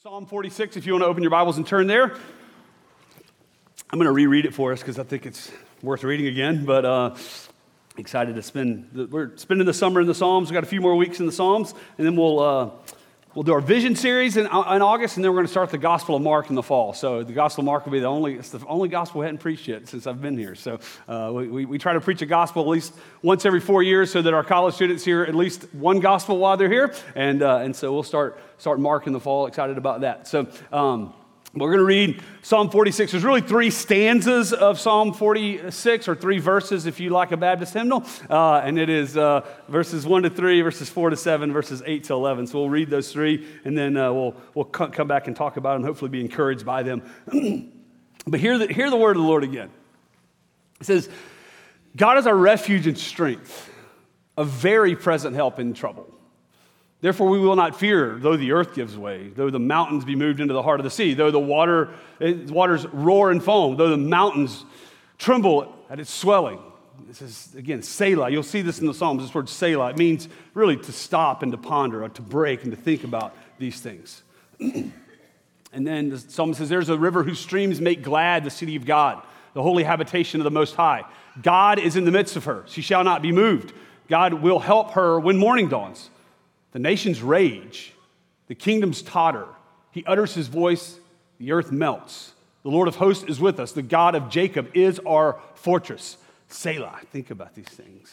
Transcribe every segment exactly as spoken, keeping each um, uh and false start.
Psalm forty-six, if you want to open your Bibles and turn there. I'm going to reread it for us because I think it's worth reading again, but uh, excited to spend, the, we're spending the summer in the Psalms. We've got a few more weeks in the Psalms, and then we'll uh, we'll do our vision series in, in August, and then we're going to start the Gospel of Mark in the fall. So the Gospel of Mark will be the only, it's the only gospel we hadn't preached yet since I've been here. So uh, we, we, we try to preach a gospel at least once every four years so that our college students hear at least one gospel while they're here, and uh, and so we'll start start Mark in the fall. Excited about that. So um, we're going to read Psalm forty-six. There's really three stanzas of Psalm forty-six, or three verses if you like a Baptist hymnal. Uh, and it is uh, verses one to three, verses four to seven, verses eight to eleven. So we'll read those three, and then uh, we'll we'll come back and talk about them, hopefully be encouraged by them. But hear the, hear the word of the Lord again. It says, God is our refuge and strength, a very present help in trouble. Therefore we will not fear, though the earth gives way, though the mountains be moved into the heart of the sea, though the water, waters roar and foam, though the mountains tremble at its swelling. This is, again, Selah. You'll see this in the Psalms, this word Selah. It means really to stop and to ponder, or to break and to think about these things. And then the Psalm says, there's a river whose streams make glad the city of God, the holy habitation of the Most High. God is in the midst of her. She shall not be moved. God will help her when morning dawns. The nations rage, the kingdoms totter. He utters his voice, the earth melts. The Lord of hosts is with us. The God of Jacob is our fortress. Selah. Think about these things.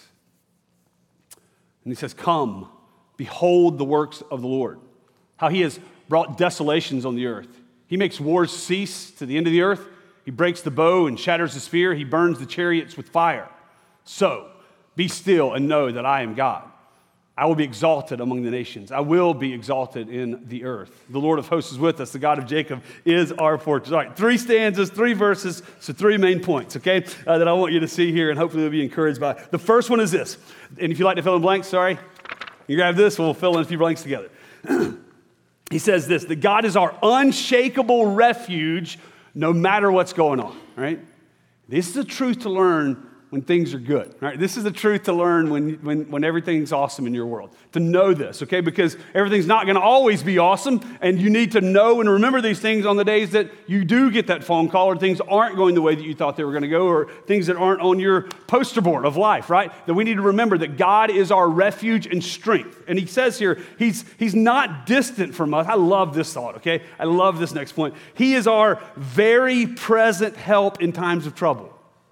And he says, come, behold the works of the Lord, how he has brought desolations on the earth. He makes wars cease to the end of the earth. He breaks the bow and shatters the spear. He burns the chariots with fire. So be still and know that I am God. I will be exalted among the nations. I will be exalted in the earth. The Lord of hosts is with us. The God of Jacob is our fortress. All right, three stanzas, three verses, so three main points, okay, uh, that I want you to see here and hopefully you'll be encouraged by. The first one is this. And if you like to fill in blanks, sorry, you grab this, we'll fill in a few blanks together. He says this, that God is our unshakable refuge no matter what's going on, right? This is the truth to learn when things are good, right? This is the truth to learn when, when, when everything's awesome in your world. To know this, okay? Because everything's not going to always be awesome, and you need to know and remember these things on the days that you do get that phone call, or things aren't going the way that you thought they were going to go, or things that aren't on your poster board of life, right? That we need to remember that God is our refuge and strength. And he says here, he's, he's not distant from us. I love this thought, okay? I love this next point. He is our very present help in times of trouble.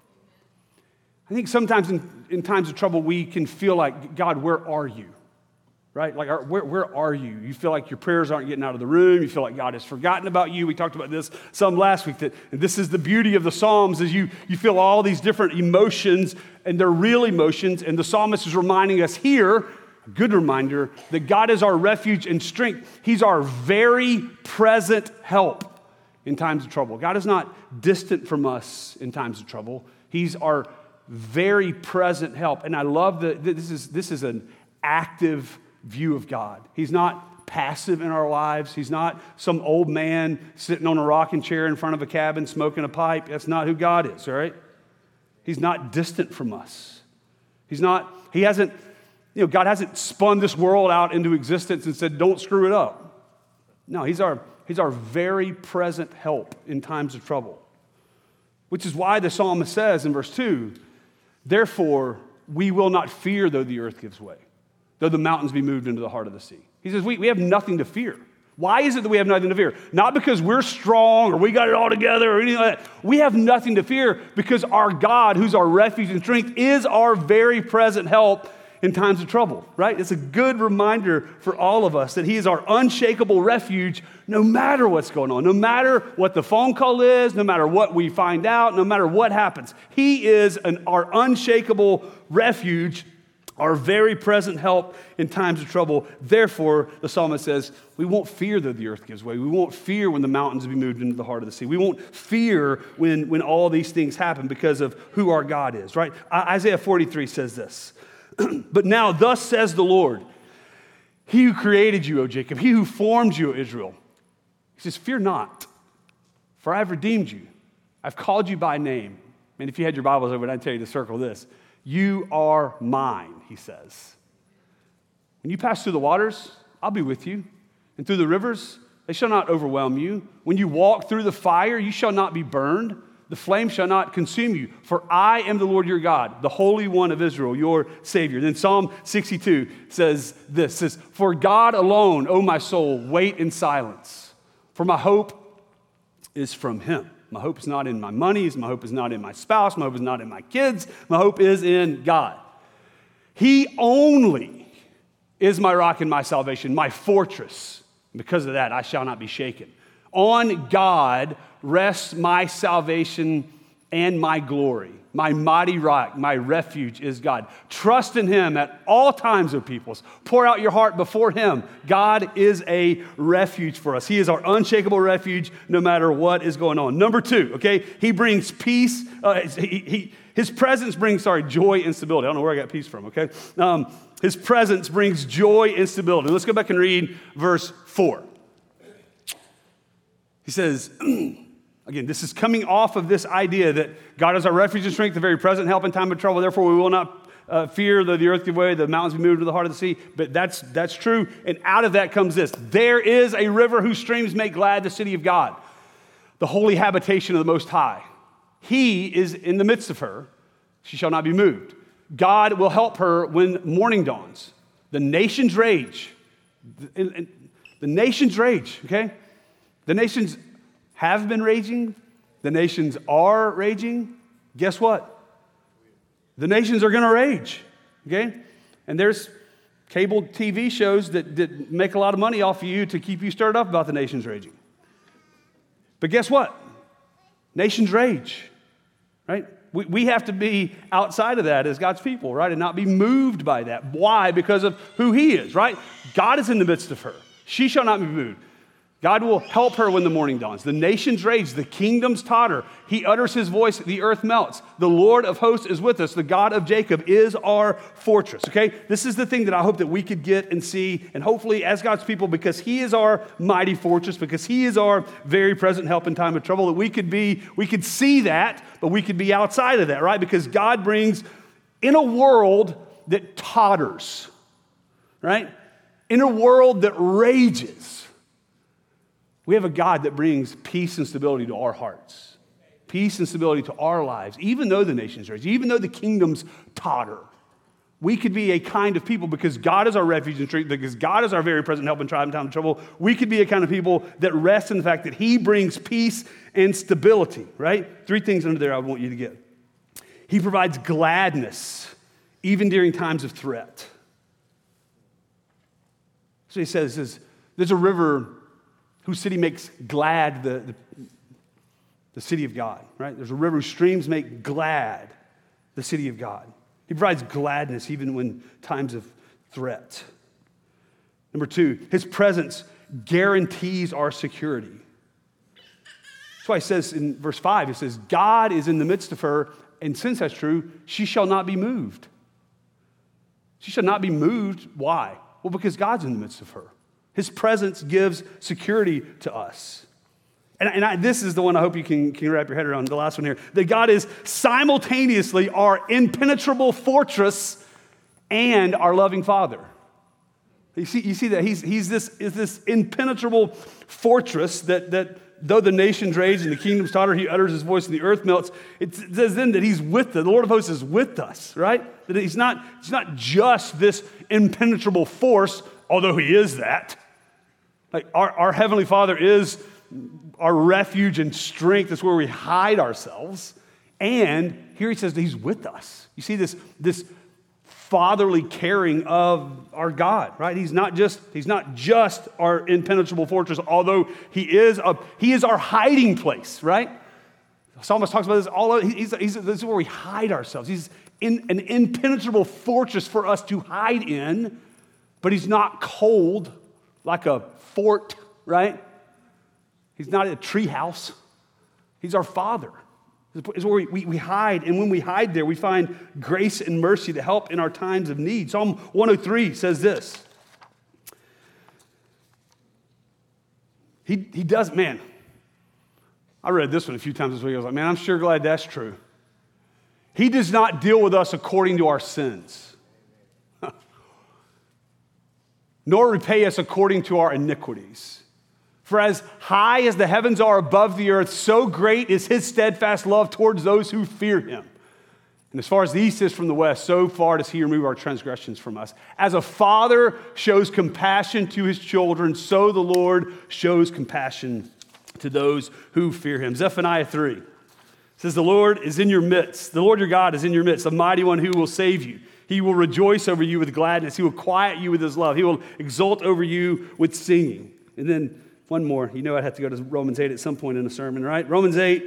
I think sometimes in, in times of trouble, we can feel like, God, where are you? Right? Like, where, where are you? You feel like your prayers aren't getting out of the room. You feel like God has forgotten about you. We talked about this some last week. That, and this is the beauty of the Psalms, is you, you feel all these different emotions, and they're real emotions. And the psalmist is reminding us here, a good reminder, that God is our refuge and strength. He's our very present help in times of trouble. God is not distant from us in times of trouble. He's our very present help. And I love that this is this is an active view of God. He's not passive in our lives. He's not some old man sitting on a rocking chair in front of a cabin smoking a pipe. That's not who God is, all right? He's not distant from us. He's not, he hasn't, you know, God hasn't spun this world out into existence and said, don't screw it up. No, he's our, he's our very present help in times of trouble. Which is why the psalmist says in verse two, therefore, we will not fear though the earth gives way, though the mountains be moved into the heart of the sea. He says, we, we have nothing to fear. Why is it that we have nothing to fear? Not because we're strong or we got it all together or anything like that. We have nothing to fear because our God, who's our refuge and strength, is our very present help in times of trouble, right? It's a good reminder for all of us that he is our unshakable refuge no matter what's going on, no matter what the phone call is, no matter what we find out, no matter what happens. He is an, our unshakable refuge, our very present help in times of trouble. Therefore, the psalmist says, we won't fear though the earth gives way. We won't fear when the mountains be moved into the heart of the sea. We won't fear when, when all these things happen because of who our God is, right? Isaiah forty-three says this, but now thus says the Lord, he who created you, O Jacob, he who formed you, O Israel. He says, fear not, for I have redeemed you. I've called you by name. And if you had your Bibles over, I'd tell you to circle this. You are mine, he says. When you pass through the waters, I'll be with you. And through the rivers, they shall not overwhelm you. When you walk through the fire, you shall not be burned. The flame shall not consume you. For I am the Lord your God, the Holy One of Israel, your Savior. Then Psalm sixty-two says this, says, for God alone, O my soul, wait in silence. For my hope is from him. My hope is not in my monies. My hope is not in my spouse. My hope is not in my kids. My hope is in God. He only is my rock and my salvation, my fortress. Because of that, I shall not be shaken. On God rests my salvation and my glory. My mighty rock, my refuge is God. Trust in him at all times, O peoples. Pour out your heart before him. God is a refuge for us. He is our unshakable refuge no matter what is going on. Number two, okay, he brings peace. Uh, he, he, his presence brings, sorry, joy and stability. I don't know where I got peace from, okay? Um, his presence brings joy and stability. Let's go back and read verse four. He says, again, this is coming off of this idea that God is our refuge and strength, the very present help in time of trouble. Therefore, we will not uh, fear though the earth give way, the mountains be moved to the heart of the sea. But that's that's true. And out of that comes this. There is a river whose streams make glad the city of God, the holy habitation of the Most High. He is in the midst of her. She shall not be moved. God will help her when morning dawns. The nations rage. The, the nations rage, okay? The nations have been raging. The nations are raging. Guess what? The nations are going to rage, okay? And there's cable T V shows that, that make a lot of money off of you to keep you stirred up about the nations raging. But guess what? Nations rage, right? We, we have to be outside of that as God's people, right? And not be moved by that. Why? Because of who he is, right? God is in the midst of her. She shall not be moved. God will help her when the morning dawns. The nations rage, the kingdoms totter. He utters his voice, the earth melts. The Lord of hosts is with us. The God of Jacob is our fortress, okay? This is the thing that I hope that we could get and see, and hopefully as God's people, because he is our mighty fortress, because he is our very present help in time of trouble, that we could be, we could see that, but we could be outside of that, right? Because God brings, in a world that totters, right? In a world that rages, we have a God that brings peace and stability to our hearts, peace and stability to our lives, even though the nations rage, even though the kingdoms totter. We could be a kind of people because God is our refuge and strength, because God is our very present help in time of trouble. We could be a kind of people that rest in the fact that he brings peace and stability, right? Three things under there I want you to get. He provides gladness even during times of threat. So he says, says there's a river whose city makes glad the, the, the city of God, right? There's a river whose streams make glad the city of God. He provides gladness even when times of threat. Number two, his presence guarantees our security. That's why he says in verse five, he says, God is in the midst of her, and since that's true, she shall not be moved. She shall not be moved. Why? Well, because God's in the midst of her. His presence gives security to us. And, and I, this is the one I hope you can, can wrap your head around, the last one here. That God is simultaneously our impenetrable fortress and our loving Father. You see, you see that he's, he's this, is this impenetrable fortress that, that though the nations rage and the kingdoms totter, he utters his voice and the earth melts. It says then that he's with us. The Lord of hosts is with us, right? That he's not, he's not just this impenetrable force, although he is that. Like our, our Heavenly Father is our refuge and strength. It's where we hide ourselves. And here he says that he's with us. You see this, this fatherly caring of our God, right? He's not just, he's not just our impenetrable fortress, although he is a, he is our hiding place, right? The psalmist talks about this all over. He's, he's, this is where we hide ourselves. He's in, an impenetrable fortress for us to hide in, but he's not cold like a fort, right? He's not a tree house. He's our Father. It's where we, we, we hide, and when we hide there, we find grace and mercy to help in our times of need. Psalm one oh three says this. He, he does, man, I read this one a few times this week. I was like, man, I'm sure glad that's true. He does not deal with us according to our sins, nor repay us according to our iniquities. For as high as the heavens are above the earth, so great is his steadfast love towards those who fear him. And as far as the east is from the west, so far does he remove our transgressions from us. As a father shows compassion to his children, so the Lord shows compassion to those who fear him. Zephaniah three says, the Lord is in your midst. The Lord your God is in your midst, a mighty one who will save you. He will rejoice over you with gladness. He will quiet you with his love. He will exult over you with singing. And then one more. You know I'd have to go to Romans eight at some point in a sermon, right? Romans eight.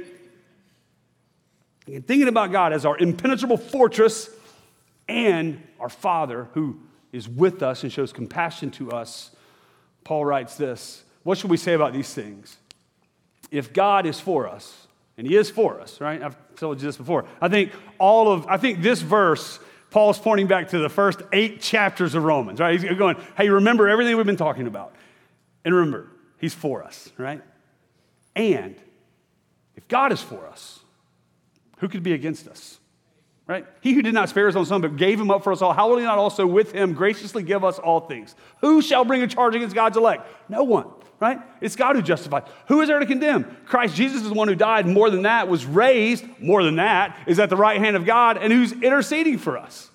And thinking about God as our impenetrable fortress and our Father who is with us and shows compassion to us, Paul writes this. What should we say about these things? If God is for us, and he is for us, right? I've told you this before. I think all of, I think this verse, Paul's pointing back to the first eight chapters of Romans, right? He's going, hey, remember everything we've been talking about. And remember, he's for us, right? And if God is for us, who could be against us, right? He who did not spare his own son, but gave him up for us all, how will he not also with him graciously give us all things? Who shall bring a charge against God's elect? No one, right? It's God who justifies. Who is there to condemn? Christ Jesus is the one who died. More than that, was raised. More than that, is at the right hand of God and who's interceding for us.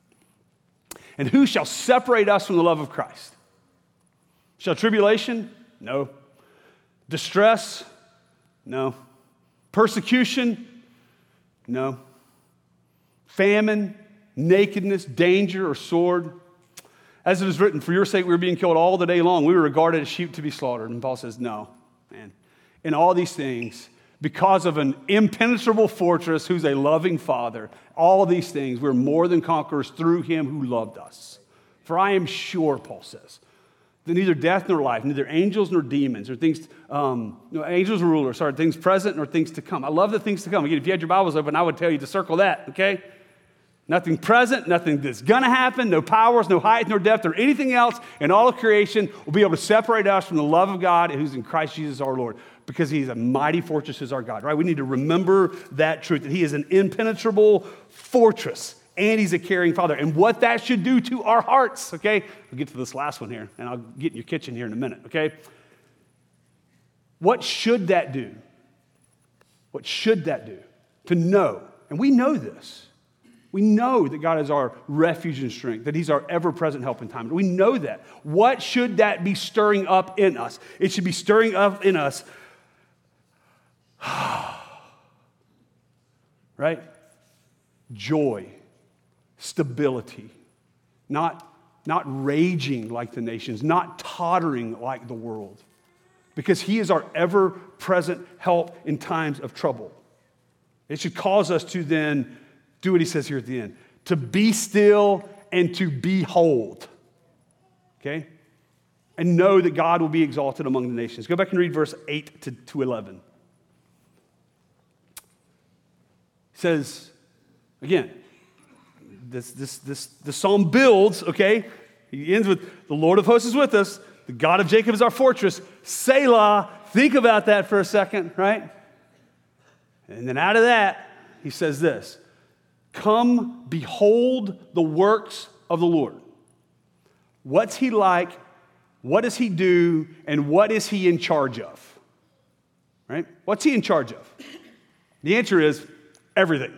And who shall separate us from the love of Christ? Shall tribulation? No. Distress? No. Persecution? No. Famine, nakedness, danger, or sword. As it is written, for your sake we were being killed all the day long. We were regarded as sheep to be slaughtered. And Paul says, no, man. In all these things, because of an impenetrable fortress who's a loving Father, all of these things, we're more than conquerors through him who loved us. For I am sure, Paul says, that neither death nor life, neither angels nor demons, or things, um, no, angels or rulers, sorry, things present nor things to come. I love the things to come. Again, if you had your Bibles open, I would tell you to circle that, okay? Nothing present, nothing that's going to happen, no powers, no height, nor depth, or anything else in all of creation will be able to separate us from the love of God who's in Christ Jesus our Lord, because he's a mighty fortress as our God, right? We need to remember that truth, that he is an impenetrable fortress. And he's a caring Father. And what that should do to our hearts, okay? We'll get to this last one here, and I'll get in your kitchen here in a minute, okay? What should that do? What should that do? To know, and we know this. We know that God is our refuge and strength, that he's our ever-present help in time. We know that. What should that be stirring up in us? It should be stirring up in us, right? Joy. Stability, not, not raging like the nations, not tottering like the world, because he is our ever-present help in times of trouble. It should cause us to then do what he says here at the end, to be still and to behold, okay? And know that God will be exalted among the nations. Go back and read verse eight to eleven. It says, again, This, this, this, the psalm builds, okay? He ends with, the Lord of hosts is with us. The God of Jacob is our fortress. Selah. Think about that for a second, right? And then out of that, he says this. Come, behold the works of the Lord. What's he like? What does he do? And what is he in charge of? Right? What's he in charge of? The answer is everything.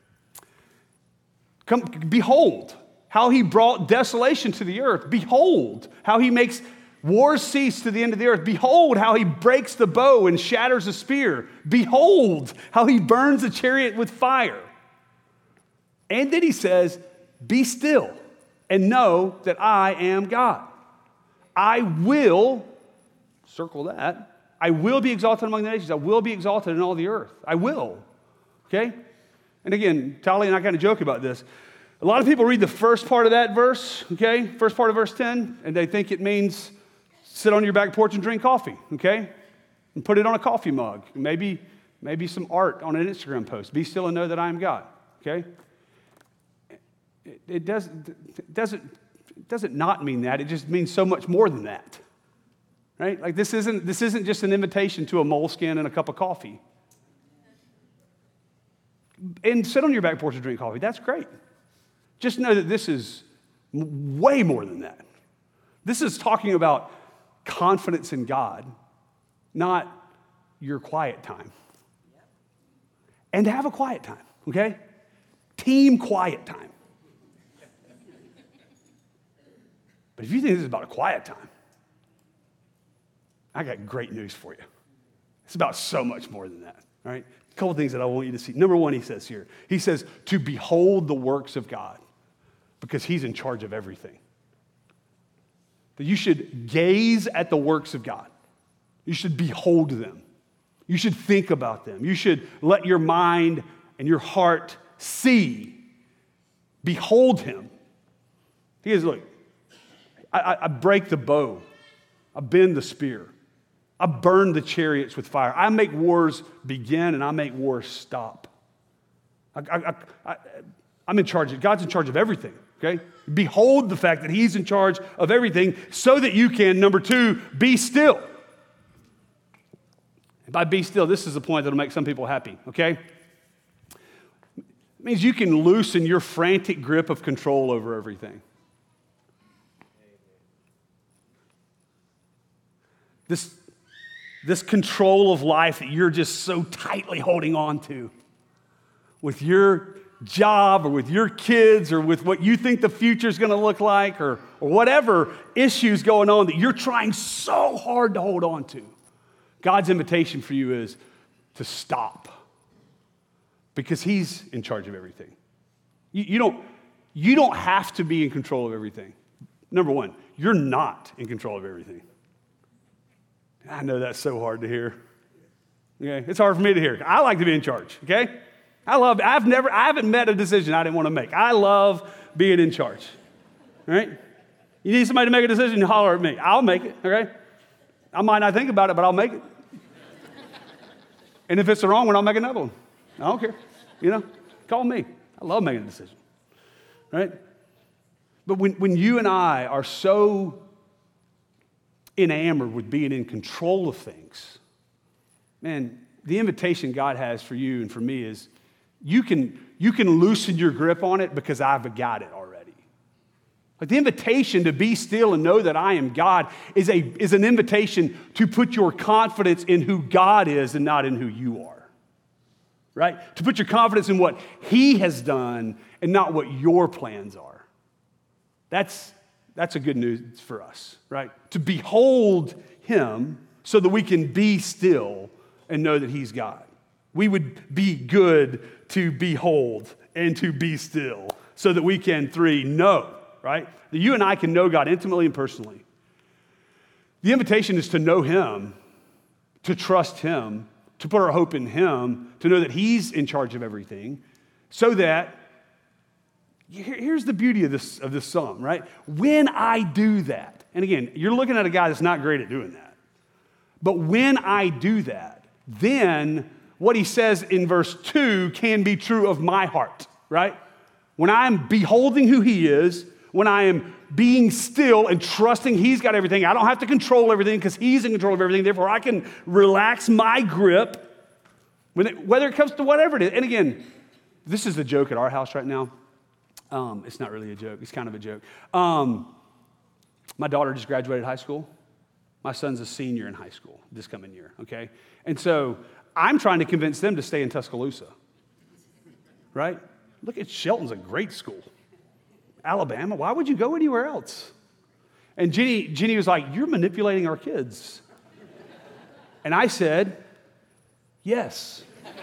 Come, behold how he brought desolation to the earth. Behold how he makes wars cease to the end of the earth. Behold how he breaks the bow and shatters a spear. Behold how he burns a chariot with fire. And then he says, be still and know that I am God. I will, circle that, I will be exalted among the nations. I will be exalted in all the earth. I will, okay? And again, Tali and I kind of joke about this. A lot of people read the first part of that verse, okay, first part of verse ten, and they think it means sit on your back porch and drink coffee, okay, and put it on a coffee mug. Maybe, maybe some art on an Instagram post. Be still and know that I am God, okay? It, it, doesn't, it, doesn't, it doesn't not mean that. It just means so much more than that, right? Like this isn't, this isn't just an invitation to a moleskin and a cup of coffee. And sit on your back porch and drink coffee. That's great. Just know that this is way more than that. This is talking about confidence in God not your quiet time. And to have a quiet time, okay? Team quiet time. But if you think this is about a quiet time, I got great news for you. It's about so much more than that, all right? A couple things that I want you to see. Number one, he says here, he says to behold the works of God because he's in charge of everything. That you should gaze at the works of God. You should behold them. You should think about them. You should let your mind and your heart see, behold him. He is, look, I, I break the bow. I bend the spear. I burn the chariots with fire. I make wars begin and I make wars stop. I, I, I, I'm in charge. Of, God's in charge of everything, okay? Behold the fact that he's in charge of everything so that you can, number two, be still. And by be still, this is the point that will make some people happy, okay? It means you can loosen your frantic grip of control over everything. This, this control of life that you're just so tightly holding on to with your job or with your kids or with what you think the future is going to look like or, or whatever issues going on that you're trying so hard to hold on to. God's invitation for you is to stop because he's in charge of everything. You, you, don't, you don't have to be in control of everything. Number one, you're not in control of everything. I know that's so hard to hear. Okay, it's hard for me to hear. I like to be in charge, okay? I love, I've never, I haven't met a decision I didn't want to make. I love being in charge, all right? You need somebody to make a decision, you holler at me. I'll make it, okay? I might not think about it, but I'll make it. And if it's the wrong one, I'll make another one. I don't care, you know? Call me. I love making a decision, right? But when, when you and I are so enamored with being in control of things, man, the invitation God has for you and for me is you can, you can loosen your grip on it because I've got it already. Like the invitation to be still and know that I am God is, a, is an invitation to put your confidence in who God is and not in who you are, right? To put your confidence in what he has done and not what your plans are. That's That's a good news for us, right? To behold him so that we can be still and know that he's God. We would be good to behold and to be still so that we can, three, know, right? That you and I can know God intimately and personally. The invitation is to know him, to trust him, to put our hope in him, to know that he's in charge of everything so that here's the beauty of this, of this psalm, right? When I do that, and again, you're looking at a guy that's not great at doing that. But when I do that, then what he says in verse two can be true of my heart, right? When I'm beholding who he is, when I am being still and trusting he's got everything, I don't have to control everything because he's in control of everything. Therefore, I can relax my grip, when it, whether it comes to whatever it is. And again, this is the joke at our house right now. Um, it's not really a joke. It's kind of a joke. Um, my daughter just graduated high school. My son's a senior in high school this coming year, okay? And so I'm trying to convince them to stay in Tuscaloosa, right? Look at Shelton's a great school. Alabama, why would you go anywhere else? And Jenny, Jenny was like, you're manipulating our kids. And I said, yes.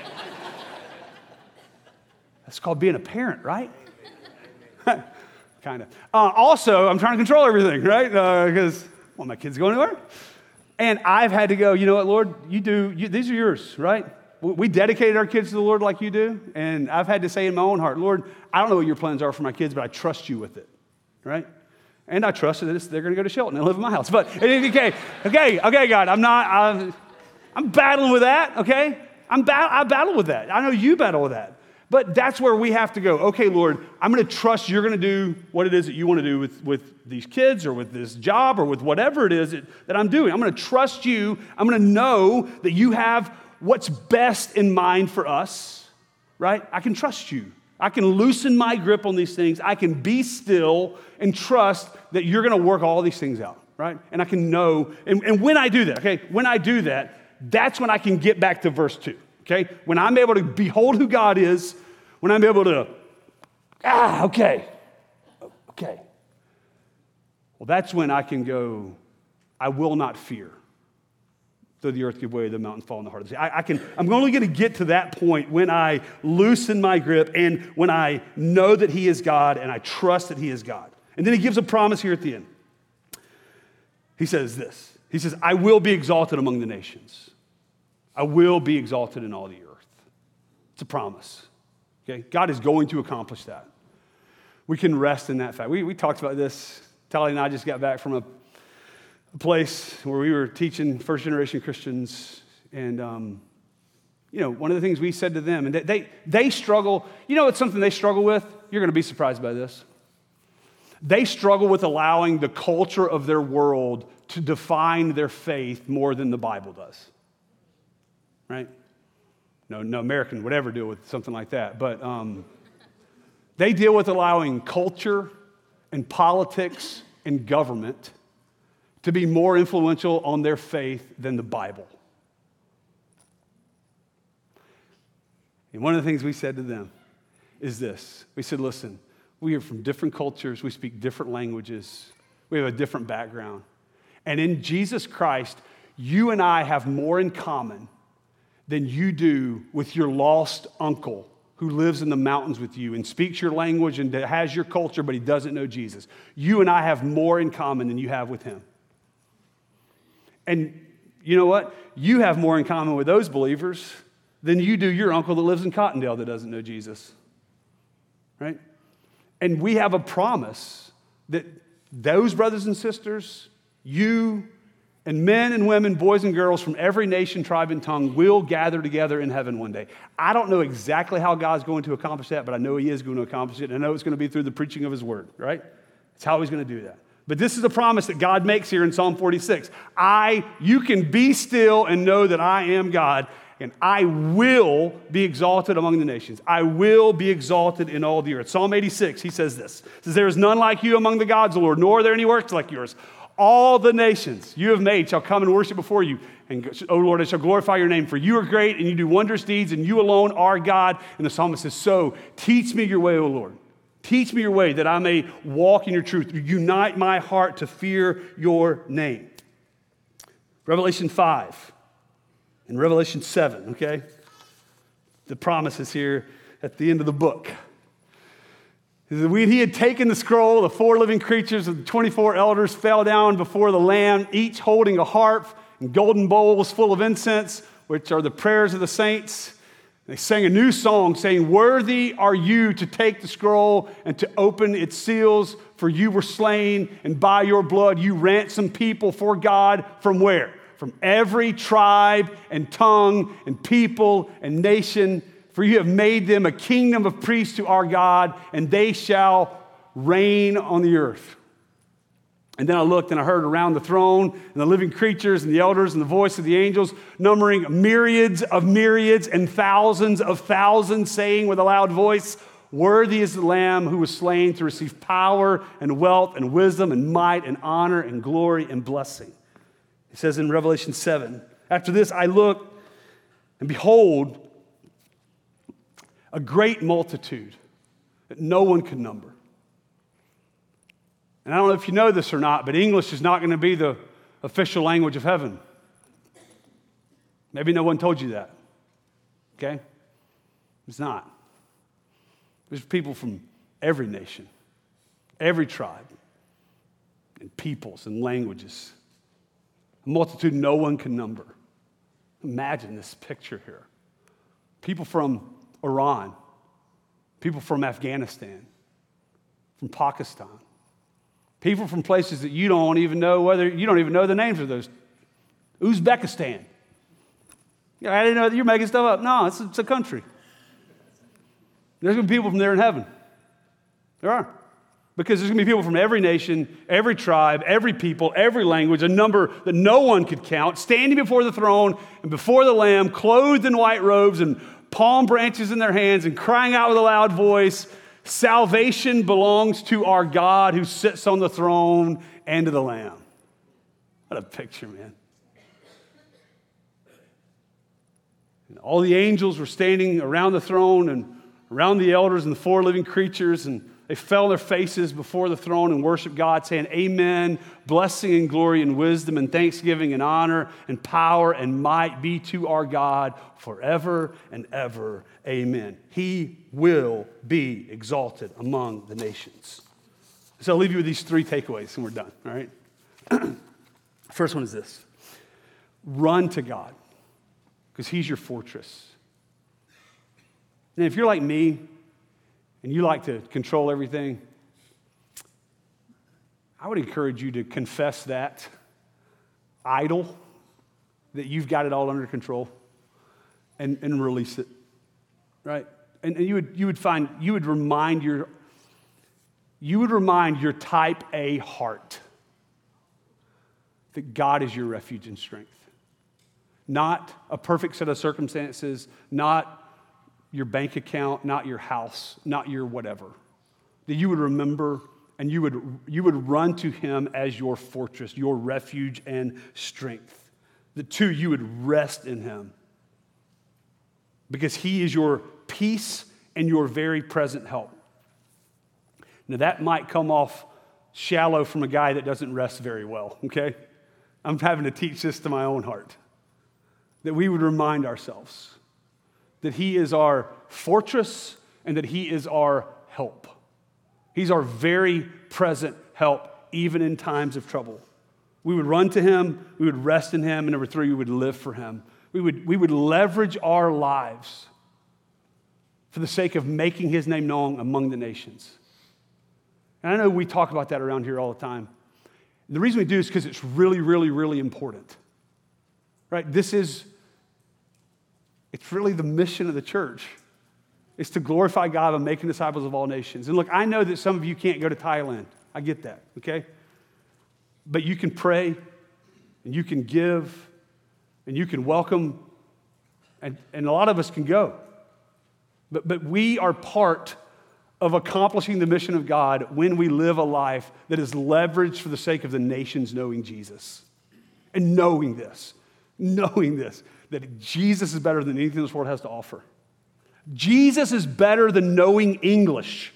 That's called being a parent, right? kind of. Uh, also, I'm trying to control everything, right? Because uh, I want my kids to go anywhere. And I've had to go, you know what, Lord, you do, you, these are yours, right? We, we dedicated our kids to the Lord like you do. And I've had to say in my own heart, Lord, I don't know what your plans are for my kids, but I trust you with it, right? And I trust that they're going to go to Shelton and live in my house. But, okay, okay, okay, God, I'm not, I'm, I'm battling with that, okay? I'm ba- I battle with that. I know you battle with that. But that's where we have to go. Okay, Lord, I'm going to trust you're going to do what it is that you want to do with, with these kids or with this job or with whatever it is that, that I'm doing. I'm going to trust you. I'm going to know that you have what's best in mind for us, right? I can trust you. I can loosen my grip on these things. I can be still and trust that you're going to work all these things out. right? And I can know, and, and when I do that, okay, when I do that, that's when I can get back to verse two, okay? When I'm able to behold who God is, when I'm able to, ah, okay, okay. Well, that's when I can go, I will not fear. Though the earth give way, the mountains fall in the heart of the sea. I, I can, I'm only going to get to that point when I loosen my grip and when I know that he is God and I trust that he is God. And then he gives a promise here at the end. He says this. He says, I will be exalted among the nations. I will be exalted in all the earth. It's a promise. Okay? God is going to accomplish that. We can rest in that fact. We, we talked about this. Tally and I just got back from a A place where we were teaching first generation Christians, and um, you know, one of the things we said to them, and they, they they struggle. You know, it's something they struggle with. You're going to be surprised by this. They struggle with allowing the culture of their world to define their faith more than the Bible does. Right? No, no American would ever deal with something like that, but um, they deal with allowing culture and politics and government to be more influential on their faith than the Bible. And one of the things we said to them is this. We said, listen, we are from different cultures. We speak different languages. We have a different background. And in Jesus Christ, you and I have more in common than you do with your lost uncle who lives in the mountains with you and speaks your language and has your culture, but he doesn't know Jesus. You and I have more in common than you have with him. And you know what? You have more in common with those believers than you do your uncle that lives in Cottondale that doesn't know Jesus, right? And we have a promise that those brothers and sisters, you and men and women, boys and girls from every nation, tribe, and tongue will gather together in heaven one day. I don't know exactly how God's going to accomplish that, but I know he is going to accomplish it. And I know it's going to be through the preaching of his word, right? It's how he's going to do that. But this is a promise that God makes here in Psalm forty-six. I, you can be still and know that I am God, and I will be exalted among the nations. I will be exalted in all the earth. Psalm eighty-six, he says this. He says, there is none like you among the gods, O Lord, nor are there any works like yours. All the nations you have made shall come and worship before you. And, O Lord, I shall glorify your name, for you are great, and you do wondrous deeds, and you alone are God. And the psalmist says, so teach me your way, O Lord. Teach me your way that I may walk in your truth. Unite my heart to fear your name. Revelation five and Revelation seven, okay? The promise is here at the end of the book. When he had taken the scroll, the four living creatures of the twenty-four elders fell down before the Lamb, each holding a harp and golden bowls full of incense, which are the prayers of the saints. They sang a new song saying, worthy are you to take the scroll and to open its seals, for you were slain, and by your blood you ransomed people for God from where? From every tribe and tongue and people and nation, for you have made them a kingdom of priests to our God, and they shall reign on the earth. And then I looked and I heard around the throne and the living creatures and the elders and the voice of the angels, numbering myriads of myriads and thousands of thousands, saying with a loud voice, worthy is the Lamb who was slain to receive power and wealth and wisdom and might and honor and glory and blessing. It says in Revelation seven, after this I looked, and behold, a great multitude that no one could number. And I don't know if you know this or not, but English is not going to be the official language of heaven. Maybe no one told you that. Okay? It's not. There's people from every nation, every tribe, and peoples and languages. A multitude no one can number. Imagine this picture here. People from Iran, people from Afghanistan, from Pakistan, people from places that you don't even know whether you don't even know the names of those. Uzbekistan. Yeah, I didn't know that you're making stuff up. No, it's, it's a country. There's going to be people from there in heaven. There are. Because there's going to be people from every nation, every tribe, every people, every language, a number that no one could count, standing before the throne and before the Lamb, clothed in white robes and palm branches in their hands and crying out with a loud voice, salvation belongs to our God who sits on the throne and to the Lamb. What a picture, man. And all the angels were standing around the throne and around the elders and the four living creatures, and they fell on their faces before the throne and worshiped God, saying, Amen, blessing and glory and wisdom and thanksgiving and honor and power and might be to our God forever and ever. Amen. He will be exalted among the nations. So I'll leave you with these three takeaways and we're done, all right? First one is this. Run to God because he's your fortress. And if you're like me and you like to control everything, I would encourage you to confess that idol, that you've got it all under control, and, and release it, right? And, and you would you would find, you would remind your, you would remind your type A heart that God is your refuge and strength. Not a perfect set of circumstances, not your bank account, not your house, not your whatever. That you would remember and you would, you would run to him as your fortress, your refuge and strength. The two, you would rest in him because he is your peace and your very present help. Now that might come off shallow from a guy that doesn't rest very well, okay? I'm having to teach this to my own heart. That we would remind ourselves that he is our fortress and that he is our help. He's our very present help, even in times of trouble. We would run to him, we would rest in him, and number three, we would live for him. We would, we would leverage our lives for the sake of making his name known among the nations. And I know we talk about that around here all the time. And the reason we do is because it's really, really, really important. Right? This is, it's really the mission of the church. It's to glorify God by making disciples of all nations. And look, I know that some of you can't go to Thailand. I get that, okay? But you can pray, and you can give, and you can welcome, and, and a lot of us can go. But, but we are part of accomplishing the mission of God when we live a life that is leveraged for the sake of the nations knowing Jesus. And knowing this, knowing this, that Jesus is better than anything this world has to offer. Jesus is better than knowing English.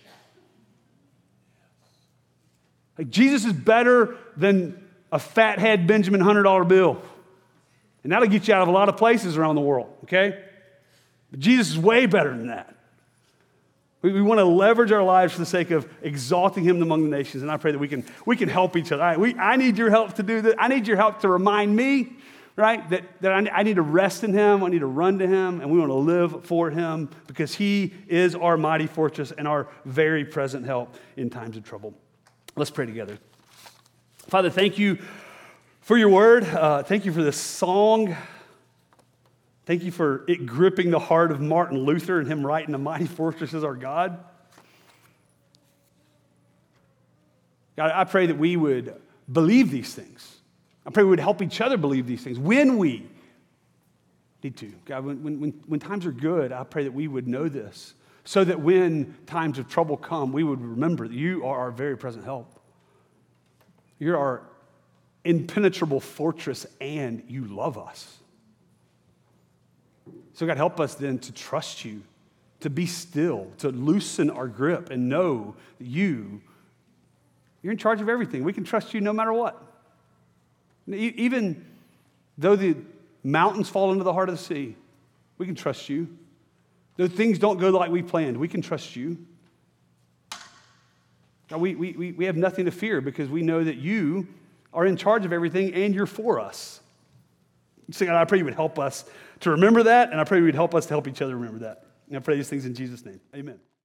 Like Jesus is better than a fathead Benjamin one hundred dollar bill. And that'll get you out of a lot of places around the world, okay? But Jesus is way better than that. We, we want to leverage our lives for the sake of exalting him among the nations. And I pray that we can, we can help each other. All right, we, I need your help to do this. I need your help to remind me, right, that, that I, I need to rest in him. I need to run to him. And we want to live for him because he is our mighty fortress and our very present help in times of trouble. Let's pray together. Father, thank you for your word. Uh, thank you for this song. Thank you for it gripping the heart of Martin Luther and him writing, "A mighty fortress is our God." God, I pray that we would believe these things. I pray we would help each other believe these things when we need to. God, when, when, when times are good, I pray that we would know this so that when times of trouble come, we would remember that you are our very present help. You're our impenetrable fortress and you love us. So God, help us then to trust you, to be still, to loosen our grip and know that you, you're in charge of everything. We can trust you no matter what. Even though the mountains fall into the heart of the sea, we can trust you. Though things don't go like we planned, we can trust you. God, we, we, we have nothing to fear because we know that you are in charge of everything and you're for us. So God, I pray you would help us to remember that, and I pray you would help us to help each other remember that. And I pray these things in Jesus' name. Amen.